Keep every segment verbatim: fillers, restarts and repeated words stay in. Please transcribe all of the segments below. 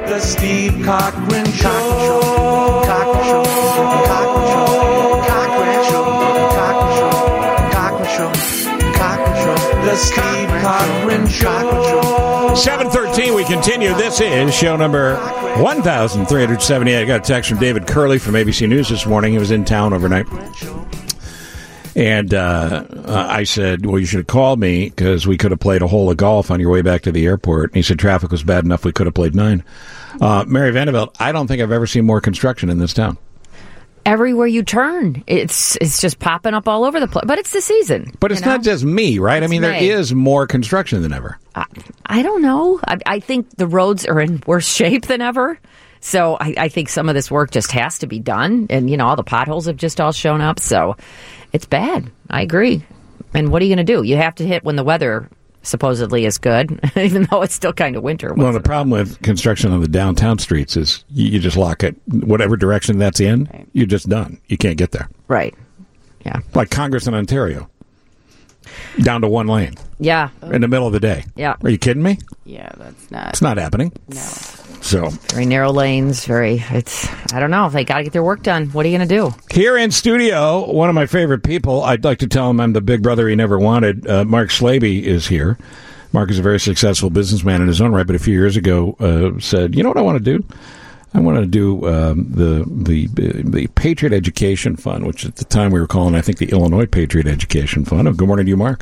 The Steve Cochran Show. Cochran Show. Cochran Show. Cochran Show. Cochran Show. Cochran Show. Cochran Show. The Steve Cochran Show. seven thirteen, we continue. This is show number one thousand three hundred seventy-eight. I got a text from David Curley from A B C News this morning. He was in town overnight. And uh, uh, I said, well, you should have called me because we could have played a hole of golf on your way back to the airport. And he said traffic was bad enough we could have played nine. Uh, Mary Vanderbilt, I don't think I've ever seen more construction in this town. Everywhere you turn, it's it's just popping up all over the place. But it's the season. But it's you know? not just me, right? It's I mean, there May. is more construction than ever. I, I don't know. I, I think the roads are in worse shape than ever. So I, I think some of this work just has to be done. And, you know, all the potholes have just all shown up. So it's bad. I agree. And what are you going to do? You have to hit when the weather supposedly is good, even though it's still kind of winter. Well, the problem with construction on the downtown streets is you, you just lock it. Whatever direction that's in, right. You're just done. You can't get there. Right. Yeah. Like Congress in Ontario. Down to one lane. Yeah. In the middle of the day. Yeah. Are you kidding me? Yeah, that's not. It's not happening. No. So very narrow lanes. Very. It's. I don't know. They got to get their work done. What are you going to do? Here in studio, one of my favorite people. I'd like to tell him I'm the big brother he never wanted. Uh, Mark Slaby is here. Mark is a very successful businessman in his own right, but a few years ago uh, said, "You know what I want to do? I want to do um, the the the Patriot Education Fund, which at the time we were calling, I think, the Illinois Patriot Education Fund." Oh, good morning to you, Mark.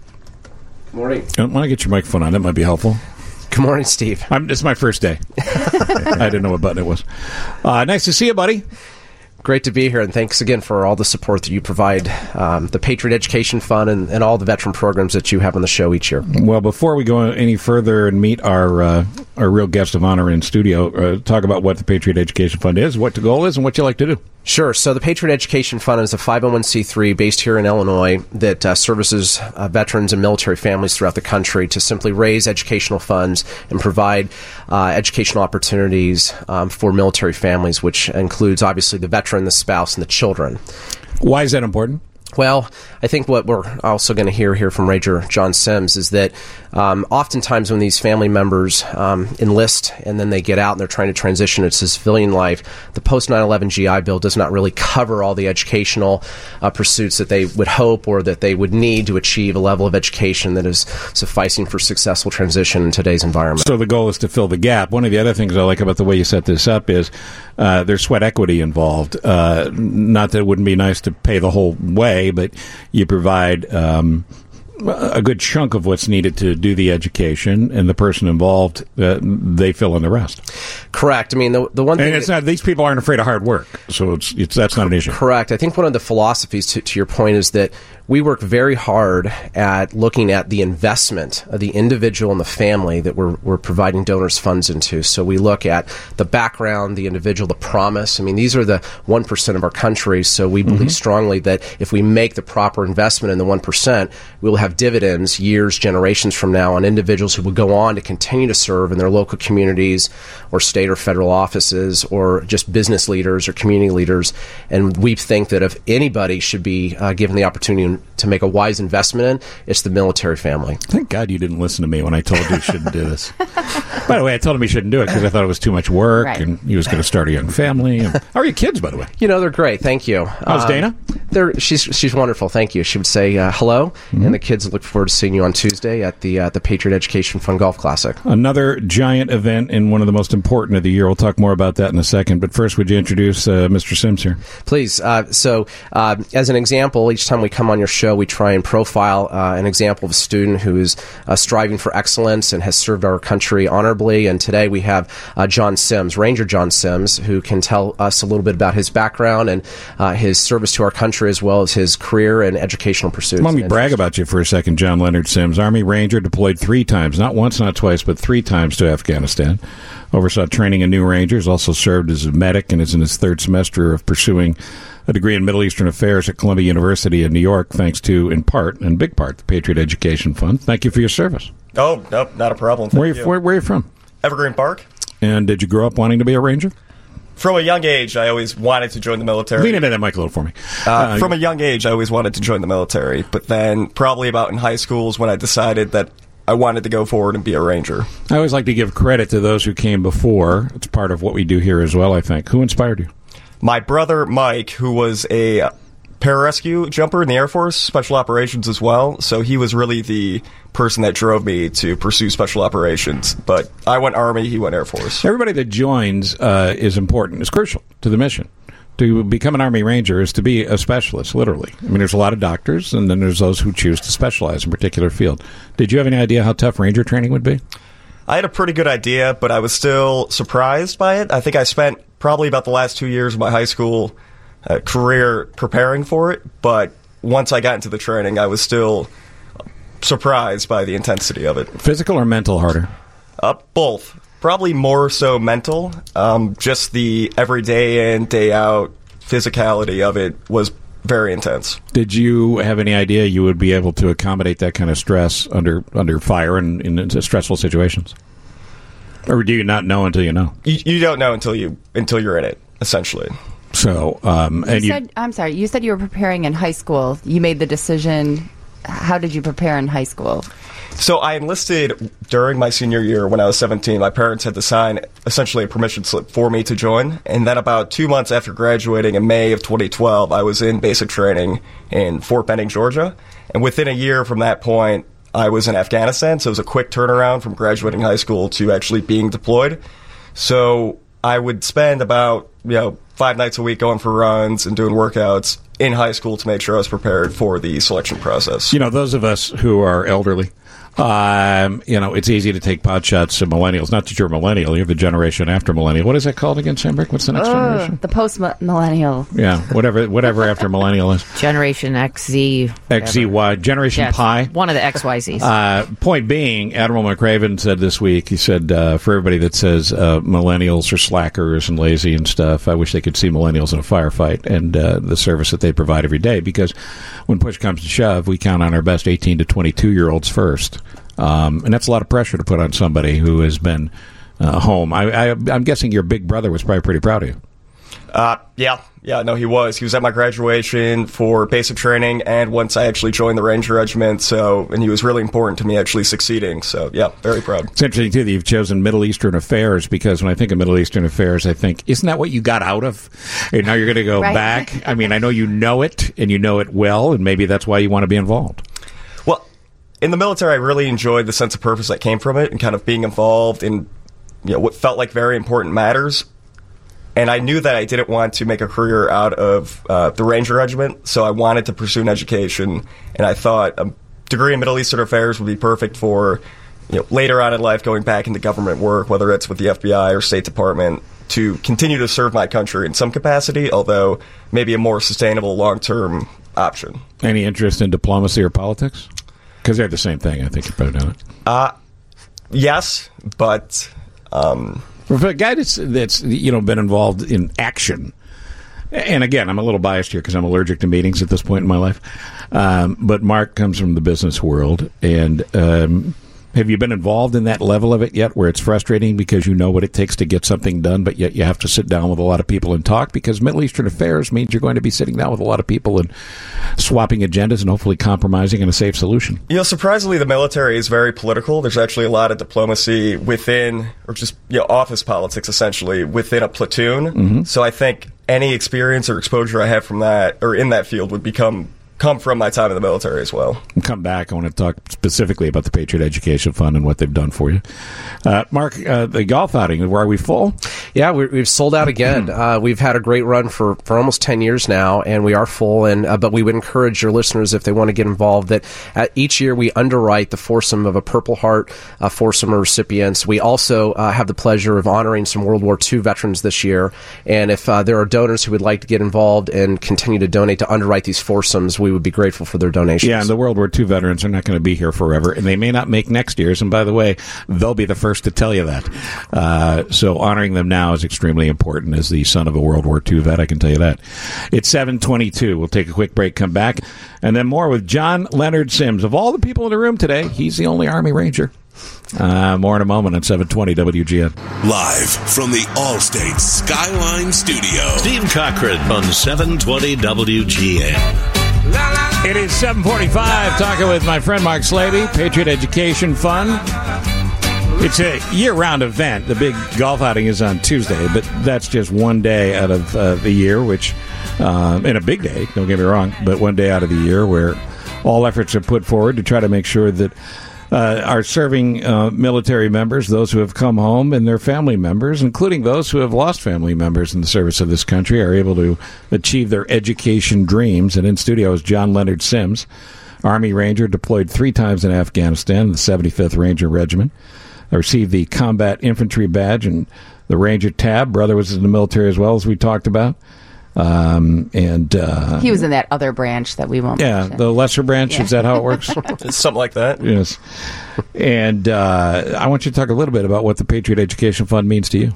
Good morning. I want to get your microphone on. That might be helpful. Good morning, Steve. I'm, this is my first day. I didn't know what button it was. Uh, nice to see you, buddy. Great to be here, and thanks again for all the support that you provide, um, the Patriot Education Fund, and, and all the veteran programs that you have on the show each year. Well, before we go any further and meet our uh, our real guest of honor in studio, uh, talk about what the Patriot Education Fund is, what the goal is, and what you like to do. Sure. So the Patriot Education Fund is a five oh one c three based here in Illinois that uh, services uh, veterans and military families throughout the country to simply raise educational funds and provide uh, educational opportunities um, for military families, which includes, obviously, the veteran, the spouse, and the children. Why is that important? Well, I think what we're also going to hear here from Ranger John Sims is that um, oftentimes when these family members um, enlist and then they get out and they're trying to transition into civilian life, the post nine eleven G I Bill does not really cover all the educational uh, pursuits that they would hope or that they would need to achieve a level of education that is sufficing for successful transition in today's environment. So the goal is to fill the gap. One of the other things I like about the way you set this up is uh, there's sweat equity involved. Uh, not that it wouldn't be nice to pay the whole way, but you provide um, a good chunk of what's needed to do the education, and the person involved, uh, they fill in the rest. Correct. I mean, the the one thing, and it's not, these people aren't afraid of hard work, so it's, it's that's not an issue. Correct. I think one of the philosophies to, to your point is that we work very hard at looking at the investment of the individual and the family that we're, we're providing donors funds into. So we look at the background, the individual, the promise. I mean, these are the one percent of our country, so we believe mm-hmm. strongly that if we make the proper investment in the one percent, we will have dividends years, generations from now on individuals who will go on to continue to serve in their local communities or state or federal offices or just business leaders or community leaders. And we think that if anybody should be uh, given the opportunity to make a wise investment in, it's the military family. Thank God you didn't listen to me when I told you you shouldn't do this. By the way, I told him he shouldn't do it because I thought it was too much work, right. And he was going to start a young family. And, how are your kids, by the way? You know, they're great. Thank you. How's um, Dana? They're she's she's wonderful. Thank you. She would say uh, hello, mm-hmm. and the kids look forward to seeing you on Tuesday at the uh, the Patriot Education Fund Golf Classic. Another giant event and one of the most important of the year. We'll talk more about that in a second. But first, would you introduce uh, Mister Sims here? Please. Uh, so, uh, as an example, each time we come on your show, we try and profile uh, an example of a student who is uh, striving for excellence and has served our country honorably. And today we have uh, John Sims, Ranger John Sims, who can tell us a little bit about his background and uh, his service to our country, as well as his career and educational pursuits. Let me brag about you for a second, John Leonard Sims. Army Ranger, deployed three times, not once, not twice, but three times to Afghanistan. Oversaw training of new Rangers, also served as a medic, and is in his third semester of pursuing a degree in Middle Eastern Affairs at Columbia University in New York, thanks to, in part, in big part, the Patriot Education Fund. Thank you for your service. Oh, no, not a problem. Thank where, are you, you. Where, where are you from? Evergreen Park. And did you grow up wanting to be a Ranger? From a young age, I always wanted to join the military. Lean into that mic a little for me. Uh, uh, from a young age, I always wanted to join the military. But then probably about in high school is when I decided that I wanted to go forward and be a Ranger. I always like to give credit to those who came before. It's part of what we do here as well, I think. Who inspired you? My brother, Mike, who was a pararescue jumper in the Air Force, special operations as well, so he was really the person that drove me to pursue special operations. But I went Army, he went Air Force. Everybody that joins uh, is important. It's crucial to the mission. To become an Army Ranger is to be a specialist, literally. I mean, there's a lot of doctors, and then there's those who choose to specialize in a particular field. Did you have any idea how tough Ranger training would be? I had a pretty good idea, but I was still surprised by it. I think I spent probably about the last two years of my high school uh, career preparing for it, but once I got into the training, I was still surprised by the intensity of it. Physical or mental harder? Uh, both. Probably more so mental. Um, just the everyday in, day out physicality of it was very intense. Did you have any idea you would be able to accommodate that kind of stress under under fire and in stressful situations? Or do you not know until you know? You, you don't know until you until you're in it, essentially. So, um, and you you, said, I'm sorry, you said you were preparing in high school. You made the decision. How did you prepare in high school? So I enlisted during my senior year when I was seventeen. My parents had to sign essentially a permission slip for me to join. And then about two months after graduating in May of twenty twelve, I was in basic training in Fort Benning, Georgia. And within a year from that point, I was in Afghanistan. So it was a quick turnaround from graduating high school to actually being deployed. So I would spend about, you know, five nights a week going for runs and doing workouts in high school to make sure I was prepared for the selection process. You know, those of us who are elderly, um, you know, it's easy to take pot shots at millennials. Not that you're a millennial, you're the generation after millennial. What is that called again, Sambrick? What's the next Oh, generation? the post-millennial. Yeah, whatever whatever after millennial is. Generation X, Z. X, Z, Y, Generation Yes, Pi. one of the X Y Zs. Uh, point being, Admiral McRaven said this week, he said, uh, for everybody that says uh, millennials are slackers and lazy and stuff, I wish they could see millennials in a firefight and uh, the service that they provide every day, because when push comes to shove, we count on our best eighteen to twenty-two-year-olds first. Um, and that's a lot of pressure to put on somebody who has been uh, home. I, I, I'm guessing your big brother was probably pretty proud of you. Uh, yeah, yeah, no, he was. He was at my graduation for basic training, and once I actually joined the Ranger Regiment, so, and he was really important to me actually succeeding, so, yeah, very proud. It's interesting, too, that you've chosen Middle Eastern affairs, because when I think of Middle Eastern affairs, I think, isn't that what you got out of? And now you're going to go Right. back? I mean, I know you know it, and you know it well, and maybe that's why you want to be involved. Well, in the military, I really enjoyed the sense of purpose that came from it, and kind of being involved in, you know, what felt like very important matters. And I knew that I didn't want to make a career out of uh, the Ranger Regiment, so I wanted to pursue an education. And I thought a degree in Middle Eastern affairs would be perfect for, you know, later on in life going back into government work, whether it's with the F B I or State Department, to continue to serve my country in some capacity, although maybe a more sustainable long-term option. Any interest in diplomacy or politics? Because they're the same thing, I think, you're probably doing it. Uh, yes, but... Um, For a guy that's, that's you know been involved in action, and again, I'm a little biased here because I'm allergic to meetings at this point in my life, um, but Mark comes from the business world, and um, have you been involved in that level of it yet, where it's frustrating because you know what it takes to get something done, but yet you have to sit down with a lot of people and talk, because Middle Eastern affairs means you're going to be sitting down with a lot of people and swapping agendas and hopefully compromising in a safe solution? You know, surprisingly, the military is very political. There's actually a lot of diplomacy within, or just, you know, office politics, essentially, within a platoon. Mm-hmm. So I think any experience or exposure I have from that, or in that field, would become come from my time in the military as well. We'll come back. I want to talk specifically about the Patriot Education Fund and what they've done for you. Uh, Mark, uh, the golf outing, are we full? Yeah, we're, we've sold out again. Uh, we've had a great run for, for almost ten years now, and we are full. And uh, but we would encourage your listeners, if they want to get involved, that uh, each year we underwrite the foursome of a Purple Heart uh, foursome recipients. We also uh, have the pleasure of honoring some World War Two veterans this year. And if uh, there are donors who would like to get involved and continue to donate to underwrite these foursomes, we would be grateful for their donations. Yeah, and the World War Two veterans are not going to be here forever, and they may not make next year's. And by the way, they'll be the first to tell you that. Uh, so honoring them now is extremely important. As the son of a World War Two vet, I can tell you that. It's seven twenty-two. We'll take a quick break, come back, and then more with John Leonard Sims. Of all the people in the room today, he's the only Army Ranger. Uh, more in a moment on seven twenty W G N. Live from the Allstate Skyline Studio. Steve Cochran on seven twenty W G N. It is seven forty-five, talking with my friend Mark Slavy, Patriot Education Fund. It's a year-round event. The big golf outing is on Tuesday, but that's just one day out of uh, the year, which, uh, and a big day, don't get me wrong, but one day out of the year where all efforts are put forward to try to make sure that uh, our serving uh, military members, those who have come home, and their family members, including those who have lost family members in the service of this country, are able to achieve their education dreams. And in studio is John Leonard Sims, Army Ranger, deployed three times in Afghanistan, the seventy-fifth Ranger Regiment. I received the Combat Infantry Badge and the Ranger Tab. Brother was in the military as well, as we talked about. Um, and uh, he was in that other branch that we won't Yeah, mention. the lesser branch. Yeah. Is that how it works? It's something like that. Yes. And uh, I want you to talk a little bit about what the Patriot Education Fund means to you.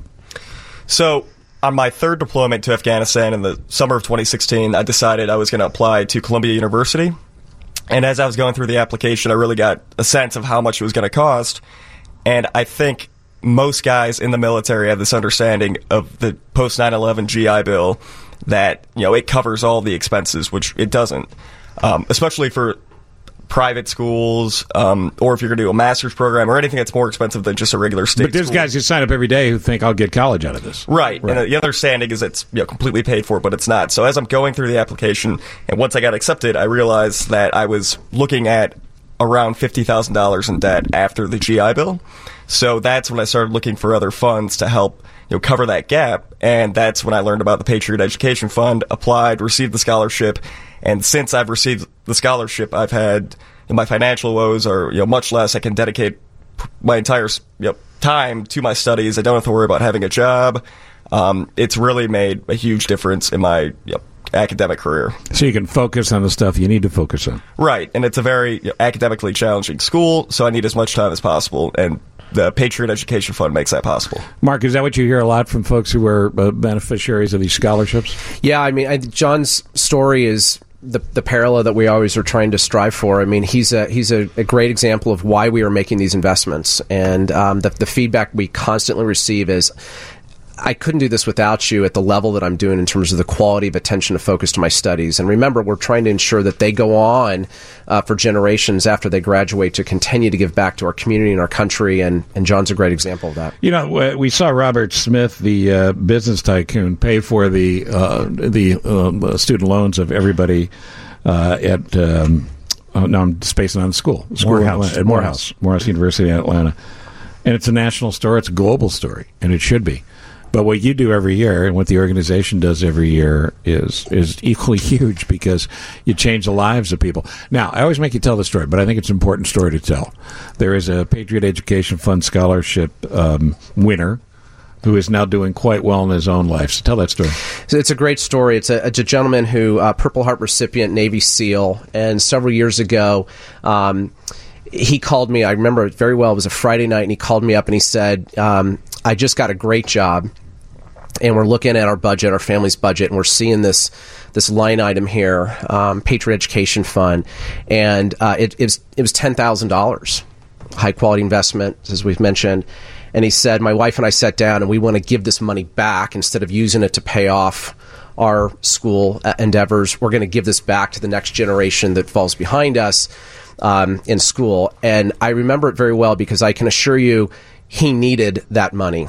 So, on my third deployment to Afghanistan in the summer of twenty sixteen, I decided I was going to apply to Columbia University. And as I was going through the application, I really got a sense of how much it was going to cost. And I think most guys in the military have this understanding of the post nine eleven G I Bill that, you know, it covers all the expenses, which it doesn't, um, especially for private schools, um, or if you're going to do a master's program or anything that's more expensive than just a regular state But there's school. guys who sign up every day who think I'll get college out of this. Right. And the understanding is it's, you know, completely paid for, but it's not. So as I'm going through the application, and once I got accepted, I realized that I was looking at around fifty thousand dollars in debt after the G I Bill. So that's when I started looking for other funds to help, you know, cover that gap. And that's when I learned about the Patriot Education Fund, applied, received the scholarship. And since I've received the scholarship, I've had, you know, my financial woes are, you know, much less. I can dedicate my entire, you know, time to my studies. I don't have to worry about having a job. Um, it's really made a huge difference in my, you know, academic career. So you can focus on the stuff you need to focus on. Right, and it's a very, you know, academically challenging school, so I need as much time as possible, and the Patriot Education Fund makes that possible. Mark, is that what you hear a lot from folks who are uh, beneficiaries of these scholarships? Yeah, I mean, I, John's story is the the parallel that we always are trying to strive for. I mean, he's a he's a, a great example of why we are making these investments, and um, the the feedback we constantly receive is, I couldn't do this without you at the level that I'm doing in terms of the quality of attention and focus to my studies. And remember, we're trying to ensure that they go on uh, for generations after they graduate to continue to give back to our community and our country. And, and John's a great example of that. You know, we saw Robert Smith, the uh, business tycoon, pay for the uh, the uh, student loans of everybody uh, at. Um, oh, no, I'm spacing on the school. school Morehouse. at Morehouse, Morehouse University in Atlanta, and it's a national story. It's a global story, and it should be. But what you do every year and what the organization does every year is is equally huge because you change the lives of people. Now, I always make you tell the story, but I think it's an important story to tell. There is a Patriot Education Fund scholarship um, winner who is now doing quite well in his own life. So tell that story. So it's a great story. It's a, it's a gentleman who, uh, Purple Heart recipient, Navy SEAL, and several years ago, um, he called me. I remember it very well. It was a Friday night, and he called me up and he said, um, I just got a great job. And we're looking at our budget, our family's budget, and we're seeing this this line item here, um, Patriot Education Fund, and uh, it, it was it was ten thousand dollars, high quality investment, as we've mentioned. And he said, my wife and I sat down, and we want to give this money back instead of using it to pay off our school endeavors. We're going to give this back to the next generation that falls behind us um, in school. And I remember it very well because I can assure you, he needed that money.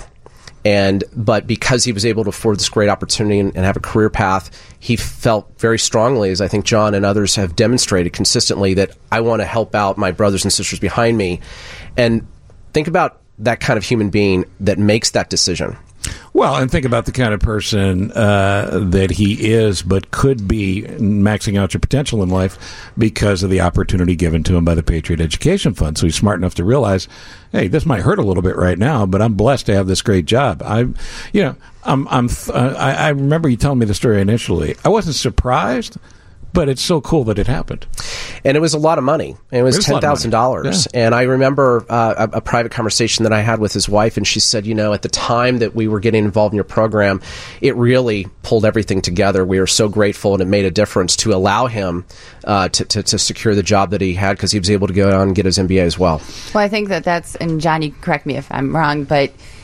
And but because he was able to afford this great opportunity and, and have a career path, he felt very strongly, as I think John and others have demonstrated consistently, that I want to help out my brothers and sisters behind me. And think about that kind of human being that makes that decision. Well, and think about the kind of person uh, that he is, but could be maxing out your potential in life because of the opportunity given to him by the Patriot Education Fund. So he's smart enough to realize, hey, this might hurt a little bit right now, but I'm blessed to have this great job. I, you know, I'm, I'm, uh, I, I remember you telling me the story initially. I wasn't surprised, but it's so cool that it happened. And it was a lot of money. It was It was a lot ten of thousand money. dollars. Yeah. And I remember uh, a, a private conversation that I had with his wife, and she said, you know, at the time that we were getting involved in your program, it really pulled everything together. We were so grateful, and it made a difference to allow him uh, to, to, to secure the job that he had because he was able to go on and get his M B A as well. Well, I think that that's, and John, you can correct me if I'm wrong, but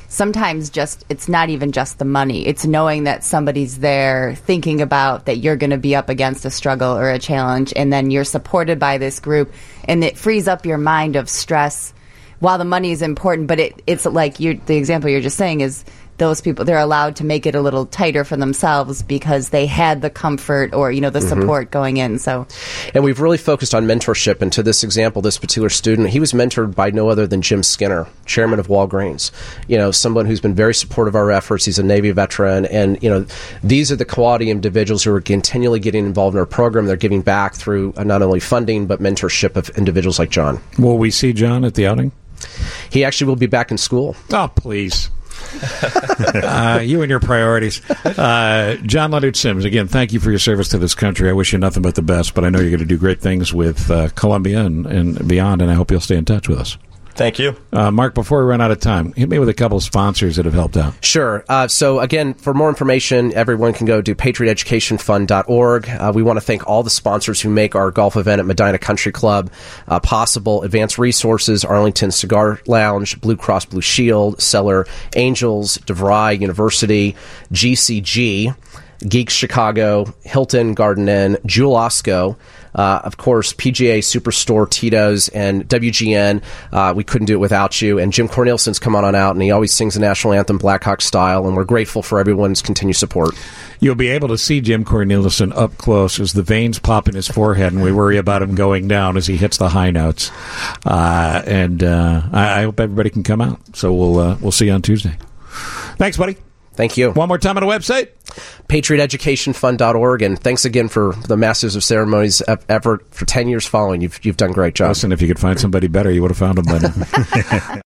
sometimes just it's not even just the money. It's knowing that somebody's there thinking about that you're going to be up against a struggle or a challenge, and then you're supported by this group, and it frees up your mind of stress. While the money is important, but it, it's like you the example you're just saying is those people, they're allowed to make it a little tighter for themselves because they had the comfort or, you know, the Mm-hmm. support going in. So, And we've really focused on mentorship. And to this example, this particular student, he was mentored by no other than Jim Skinner, chairman of Walgreens. You know, someone who's been very supportive of our efforts. He's a Navy veteran. And, you know, these are the quality individuals who are continually getting involved in our program. They're giving back through uh, not only funding, but mentorship of individuals like John. Will we see John at the outing? He actually will be back in school. Oh, please. uh, you and your priorities. Uh, John Leonard Sims, again, thank you for your service to this country. I wish you nothing but the best, but I know you're going to do great things with uh, Columbia and, and beyond, and I hope you'll stay in touch with us. Thank you. Uh, Mark, before we run out of time, hit me with a couple of sponsors that have helped out. Sure. Uh, so, again, for more information, everyone can go to patriot education fund dot org. Uh, we want to thank all the sponsors who make our golf event at Medina Country Club uh, possible. Advanced Resources, Arlington Cigar Lounge, Blue Cross Blue Shield, Seller Angels, DeVry University, G C G, Geeks Chicago, Hilton Garden Inn, Jewel Osco, Uh, of course, P G A Superstore, Tito's, and W G N. Uh, we couldn't do it without you. And Jim Cornelson's come on, on out, and he always sings the national anthem Blackhawk style, and we're grateful for everyone's continued support. You'll be able to see Jim Cornelison up close as the veins pop in his forehead, and we worry about him going down as he hits the high notes. Uh, and uh, I, I hope everybody can come out. So we'll uh, we'll see you on Tuesday. Thanks, buddy. Thank you. One more time on the website. patriot education fund dot org, and thanks again for the Masters of Ceremonies effort for ten years following. You've, you've done a great job. Listen, if you could find somebody better, you would have found them by now.